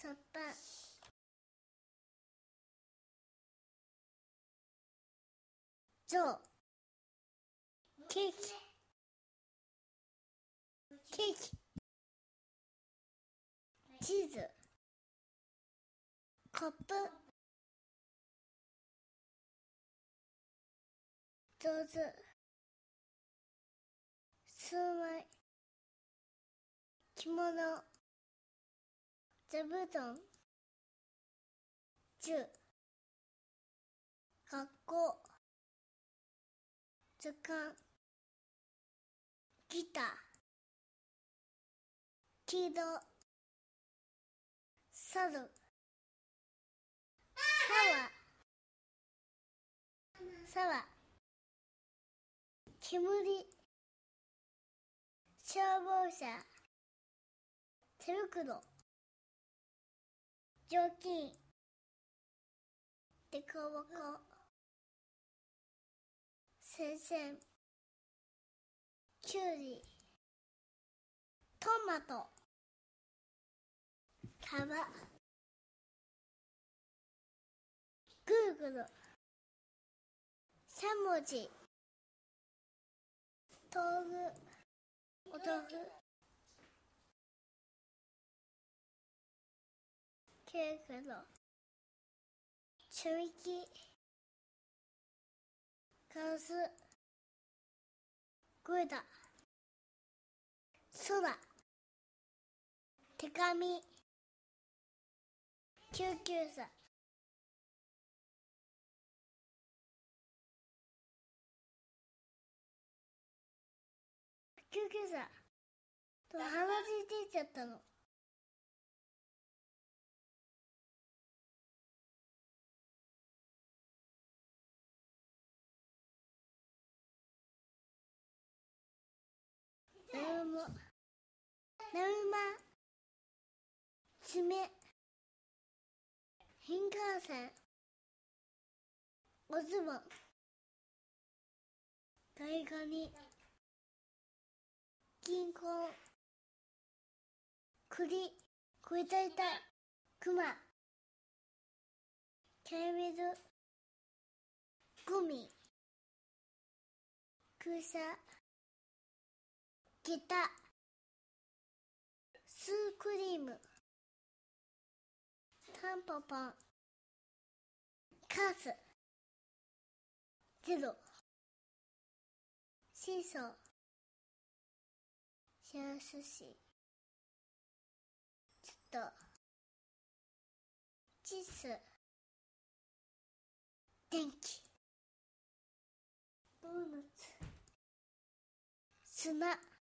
そっぱゾウケーキチーズコップ上手数枚着物座布団銃学校図鑑ギター黄色猿沢煙消防車手袋雑巾でこぼこ先生きゅうりトマトカバグーグルしゃもじ豆腐お豆腐ケーキのちょいきガラスグダ空手紙救急車救急車と鼻血出ちゃったの。だるま爪新幹線おズボン大ガニ銀行栗食いたいたクマキャラメルグミ草ギタスークリームタンポポンカスゼロシーソーシェア寿司ちょっとチス電気ドーナツ砂